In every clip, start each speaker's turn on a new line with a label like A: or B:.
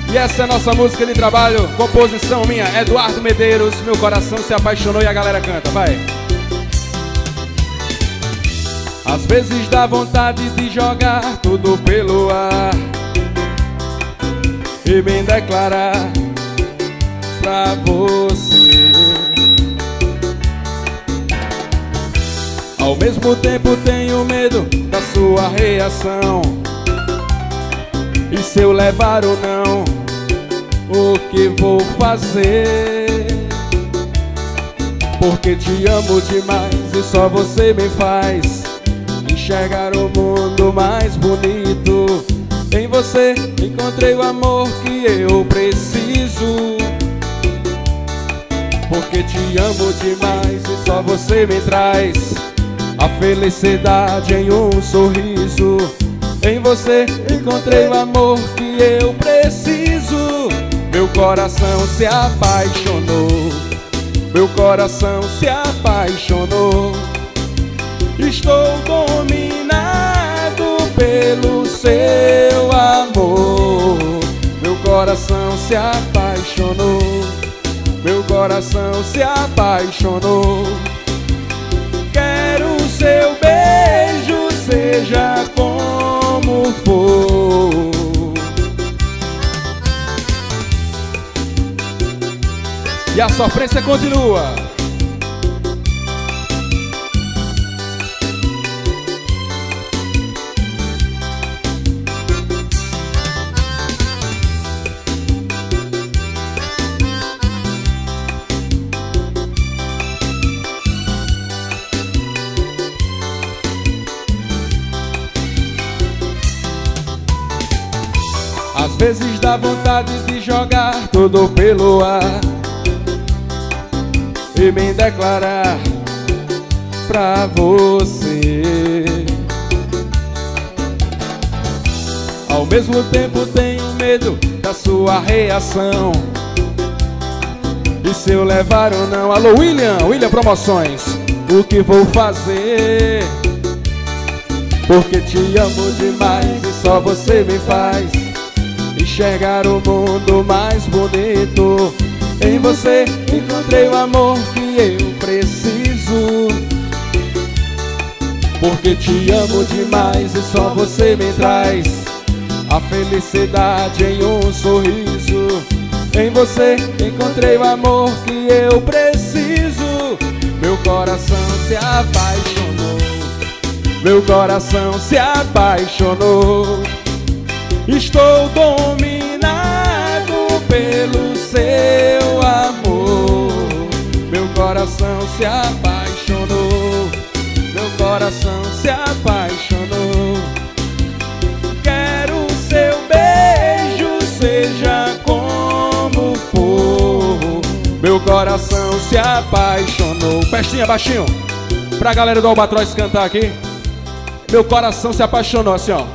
A: E essa é a nossa música de trabalho, composição minha, Eduardo Medeiros. Meu coração se apaixonou e a galera canta, vai. Às vezes dá vontade de jogar tudo pelo ar e me declarar pra você. Ao mesmo tempo tenho medo da sua reação, e se eu levar ou não, o que vou fazer? Porque te amo demais e só você me faz enxergar o mundo mais bonito. Em você encontrei o amor que eu preciso. Porque te amo demais e só você me traz a felicidade em um sorriso. Em você encontrei o amor que eu preciso. Meu coração se apaixonou, meu coração se apaixonou. Estou dominado pelo seu amor. Meu coração se apaixonou, meu coração se apaixonou. Quero o seu beijo, seja como for. E a sofrência continua. Às vezes dá vontade de jogar tudo pelo ar e me declarar pra você. Ao mesmo tempo tenho medo da sua reação, e se eu levar ou não. Alô William Promoções, o que vou fazer? Porque te amo demais e só você me faz enxergar o mundo mais bonito. Em você encontrei o amor que eu preciso. Porque te amo demais e só você me traz a felicidade em um sorriso. Em você encontrei o amor que eu preciso. Meu coração se apaixonou, meu coração se apaixonou. Estou dominado pelo seu amor. Meu coração se apaixonou, meu coração se apaixonou. Quero o seu beijo, seja como for. Meu coração se apaixonou. Pestinha baixinho, pra galera do Albatroz cantar aqui. Meu coração se apaixonou, assim ó.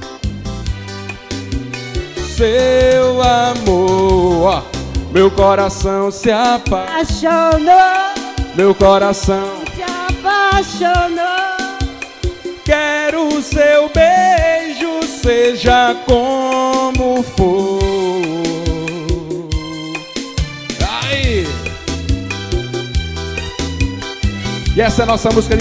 A: Seu amor, ó. Meu coração se apaixonou, meu coração
B: se apaixonou.
A: Quero o seu beijo, seja como for. Aí. E essa é a nossa música.